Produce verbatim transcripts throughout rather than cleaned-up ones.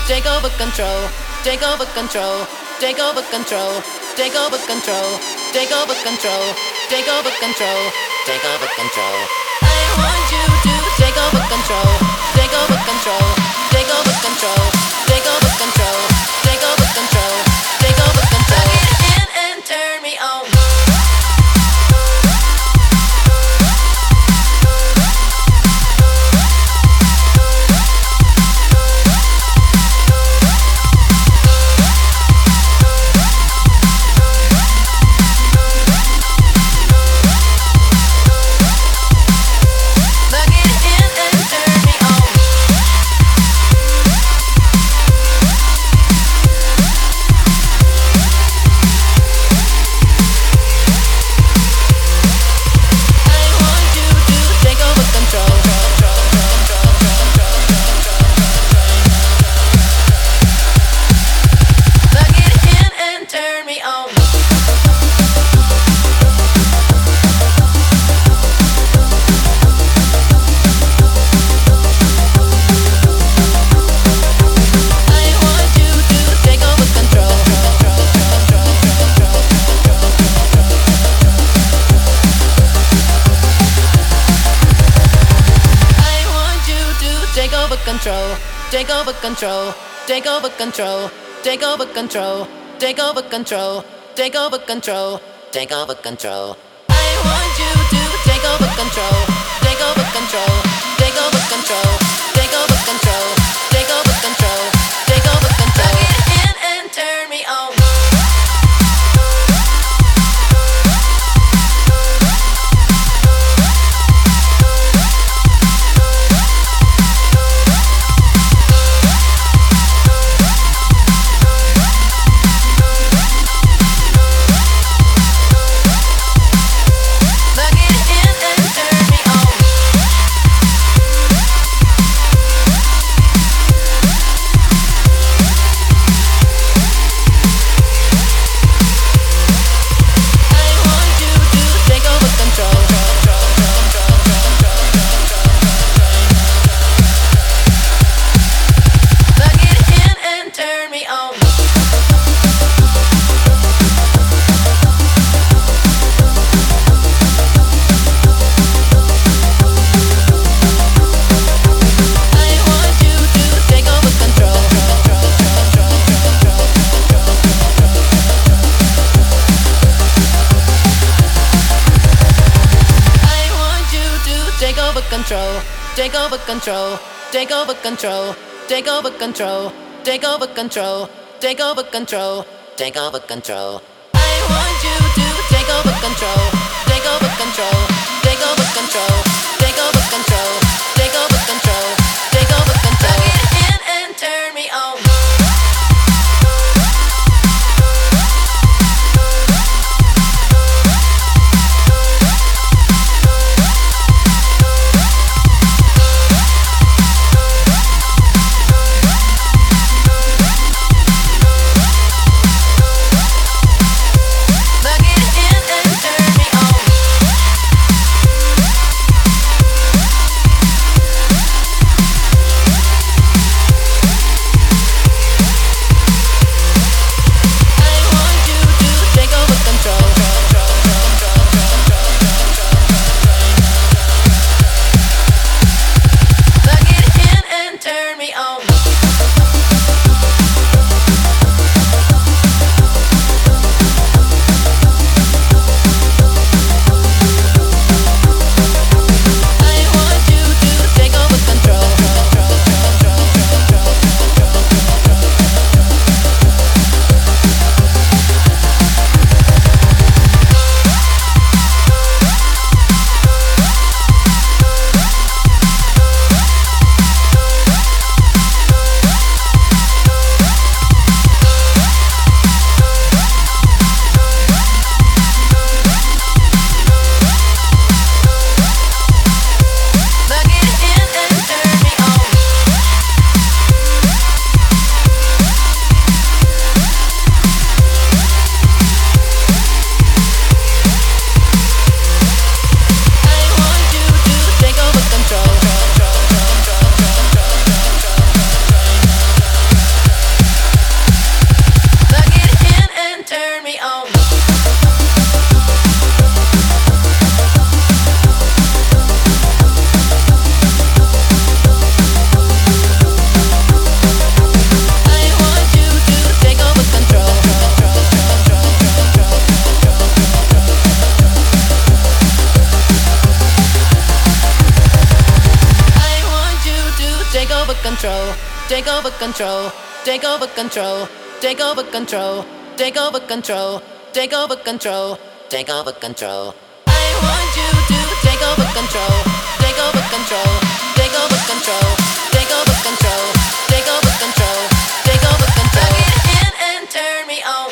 take over control, take over control, take over control, take over control, take over control, take over control, take over control. I want you to take over control, take over control, take over control, take over control, take over control, take over control. Plug it in and turn me on. Control, take over control, take over control, take over control, take over control, take over control, take over control. I want you to take over control, take over control, take over control, take over control, take over control, take over control. Plug it in and turn me on. Control, take over control, take over control, take over control, take over control, take over control, take over control. I want you to take over control, take over control, take over control, take over control, take over control, take over control. Plug it in and turn me on. take over control, take over control, take over control, take over control, take over control, take over control. I want you to take over control, take over control, take over control, take over control, take over control, take over control. Plug it in and turn me on.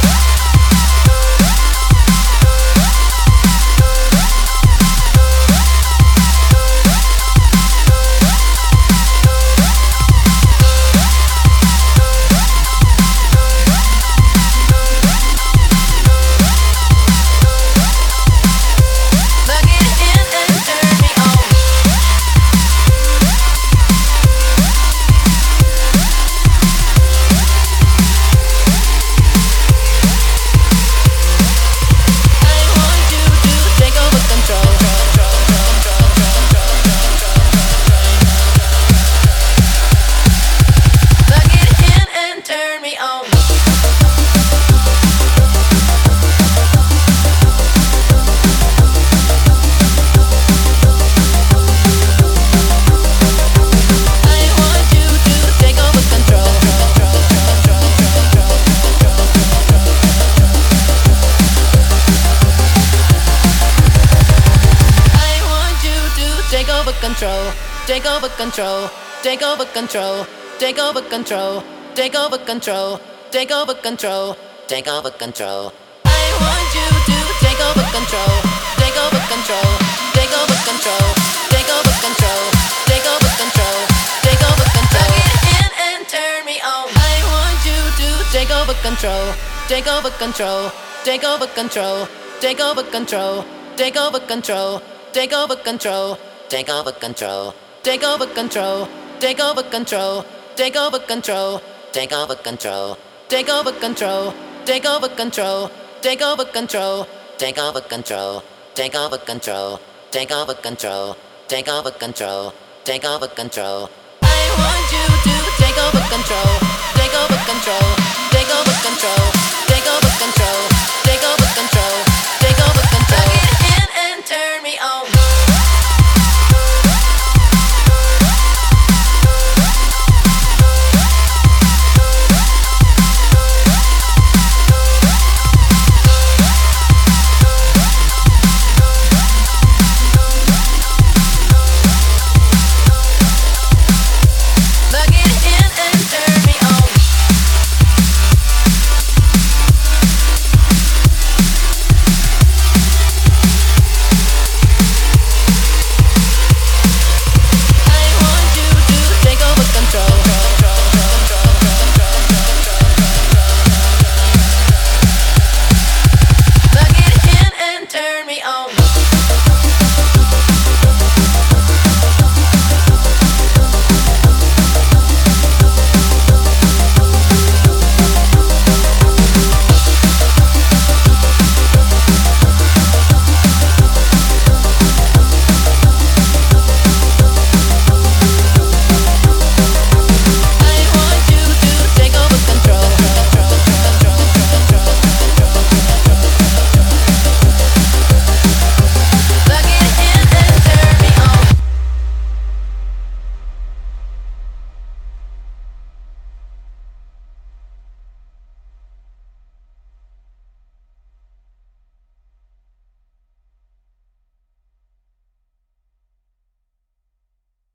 Control, take over control, take over control, take over control, take over control, take over control, take over control. I want you to take over control, take over control, take over control, take over control, take over control, take over control. Plug it in and turn me on. I want you to take over control, take over control, take over control, take over control, take over control, take over control. Take over control, take over control, take over control, take over control, take over control, take over control, take over control, take over control, take over control, take over control, take over control, take over control, take over control. I want you to take over control.